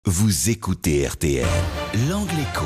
Vous écoutez RTL, l'Angle Écho.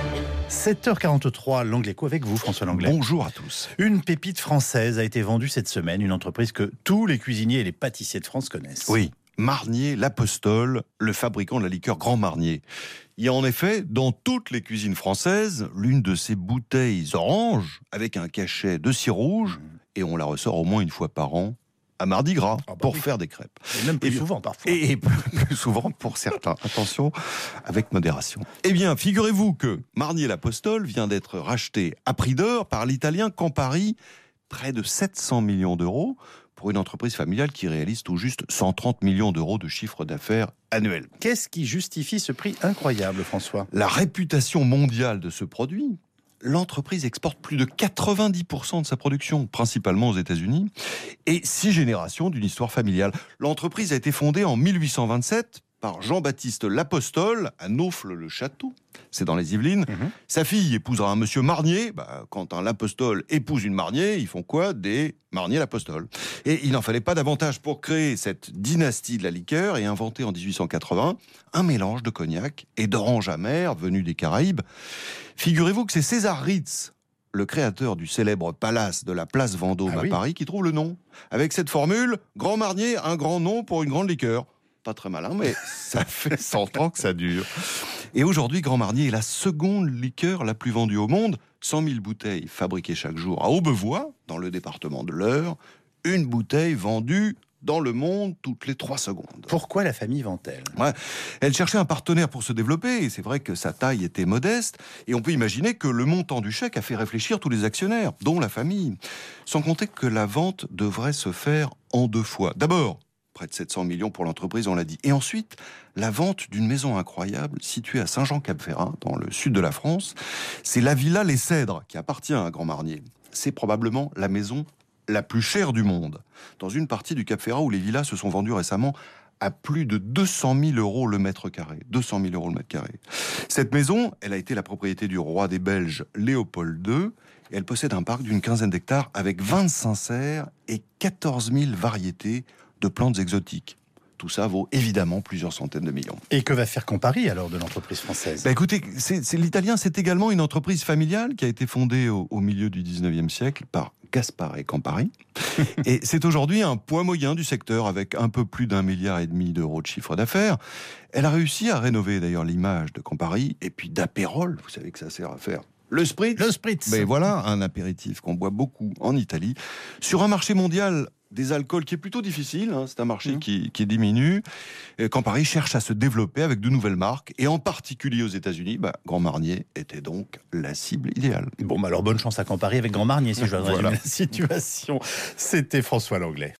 7h43, l'Angle Écho avec vous, François Langlais. Bonjour à tous. Une pépite française a été vendue cette semaine, une entreprise que tous les cuisiniers et les pâtissiers de France connaissent. Oui, Marnier l'Apostole, le fabricant de la liqueur Grand Marnier. Il y a en effet, dans toutes les cuisines françaises, l'une de ces bouteilles oranges avec un cachet de cire rouge, et on la ressort au moins une fois par an à Mardi Gras pour faire des crêpes. Et même plus souvent parfois. Et plus souvent pour certains. Attention, avec modération. Eh bien, figurez-vous que Marnier l'Apostole vient d'être racheté à prix d'or par l'italien Campari, près de 700 millions d'euros, pour une entreprise familiale qui réalise tout juste 130 millions d'euros de chiffre d'affaires annuel. Qu'est-ce qui justifie ce prix incroyable, François ? La réputation mondiale de ce produit. L'entreprise exporte plus de 90% de sa production, principalement aux États-Unis, et 6 générations d'une histoire familiale. L'entreprise a été fondée en 1827 par Jean-Baptiste l'Apostole à Naufle-le-Château. C'est dans les Yvelines. Sa fille épousera un monsieur Marnier. Quand un l'Apostole épouse une Marnier, ils font quoi ? Des Marnier l'Apostole. Et il n'en fallait pas davantage pour créer cette dynastie de la liqueur et inventer en 1880 un mélange de cognac et d'orange amère venu des Caraïbes. Figurez-vous que c'est César Ritz, le créateur du célèbre palace de la place Vendôme à Paris, qui trouve le nom. Avec cette formule, Grand Marnier, un grand nom pour une grande liqueur. Pas très malin, mais ça fait 100 ans que ça dure. Et aujourd'hui, Grand Marnier est la seconde liqueur la plus vendue au monde. 100 000 bouteilles fabriquées chaque jour à Aubevoie, dans le département de l'Eure. Une bouteille vendue dans le monde toutes les 3 secondes. Pourquoi la famille vend-elle ? Elle cherchait un partenaire pour se développer, et c'est vrai que sa taille était modeste, et on peut imaginer que le montant du chèque a fait réfléchir tous les actionnaires, dont la famille. Sans compter que la vente devrait se faire en 2 fois. D'abord, près de 700 millions pour l'entreprise, on l'a dit. Et ensuite, la vente d'une maison incroyable située à Saint-Jean-Cap-Ferrat, dans le sud de la France. C'est la Villa Les Cèdres qui appartient à Grand Marnier. C'est probablement la maison la plus chère du monde. Dans une partie du Cap-Ferrat où les villas se sont vendues récemment à plus de 200 000 euros le mètre carré. 200 000 euros le mètre carré. Cette maison, elle a été la propriété du roi des Belges Léopold II. Et elle possède un parc d'une 15aine d'hectares avec 25 serres et 14 000 variétés de plantes exotiques. Tout ça vaut évidemment plusieurs centaines de millions. Et que va faire Campari alors de l'entreprise française ? Écoutez, l'italien, c'est également une entreprise familiale qui a été fondée au milieu du 19e siècle par Gaspare Campari. Et c'est aujourd'hui un poids moyen du secteur avec un peu plus d'1,5 milliard d'euros de chiffre d'affaires. Elle a réussi à rénover d'ailleurs l'image de Campari et puis d'Aperol. Vous savez que ça sert à faire le spritz. Le spritz. Mais voilà, un apéritif qu'on boit beaucoup en Italie. Sur un marché mondial des alcools qui est plutôt difficile, c'est un marché qui diminue. Campari cherche à se développer avec de nouvelles marques, et en particulier aux États-Unis, Grand Marnier était donc la cible idéale. Bon, alors bonne chance à Campari avec Grand Marnier, si je dois résumer la situation. C'était François Langlais.